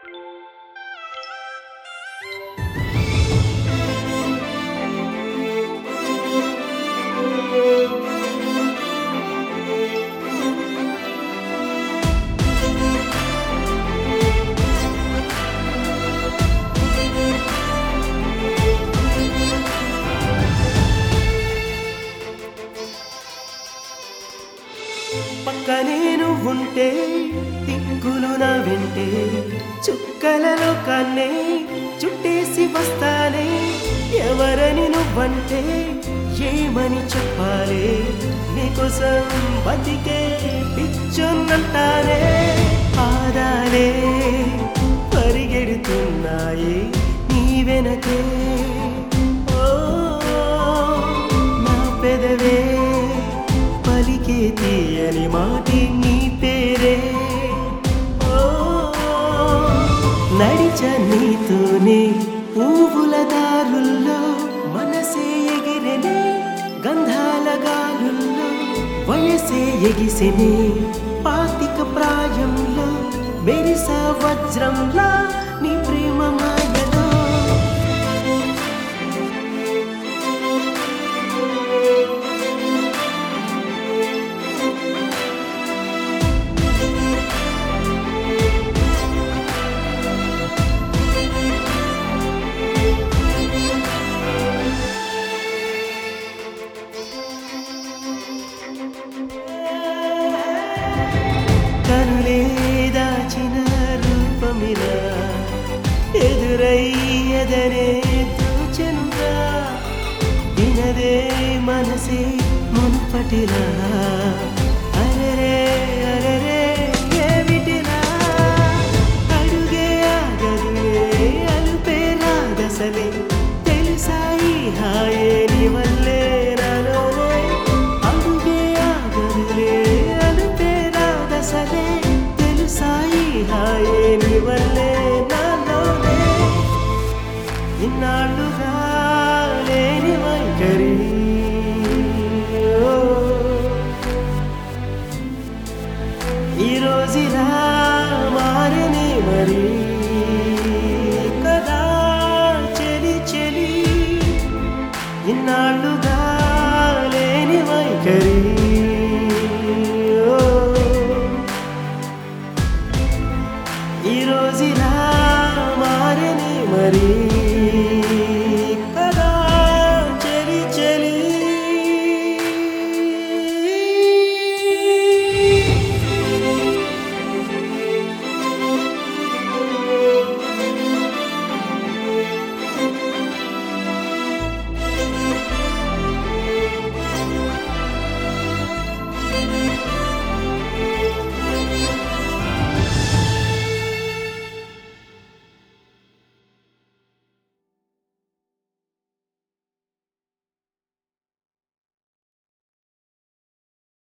పక్కనే నువ్వుంటే దిక్కులు నా వెంటే చుక్కలలో కన్నే చుట్టేసి వస్తానే. ఎవరని నువ్వంటే ఏమని చెప్పాలి, నీకోసం బతికే పిచ్చొన్నంటానే. పాదాలే పరిగెడుతున్నాయి నీ వెనకే, ఓ నా పెదవే పలికే తీయని మాటి నీ పేరే. ఓ నడిచ నీతోనే పువ్వుల దారుల్లో మనసే ఎగిరెనే, గంధాల గాలుల్లో వయసే ఎగిసెనే. పాతిక ప్రాయంలో మెరిస వజ్రంలా నీ ప్రేమ మాయలో. కనులే దాచిన రూపమిలా ఎదురయ్యదనే తోచెనుగా, వినదే మనసే మునుపటిలా. అరరే అరరే ఏమిటిలా, అడుగే ఆగదులే అలుపే రాదసలే. తెలుసాయి హాయే నీ వల్లే నాలోనే, అడుగే ఆగదులే అలుపే రాదసలే. తెలుసాయి హాయే నీ వల్లే నాలోనే. ఇన్నాళ్ళుగా లేని వైఖరి, ఈ రోజులా మారని మరి కదా చెలి చెలి. ఇన్నాళ్ళుగా లేని వైఖరి, ఈ రోజులా మారని మరి.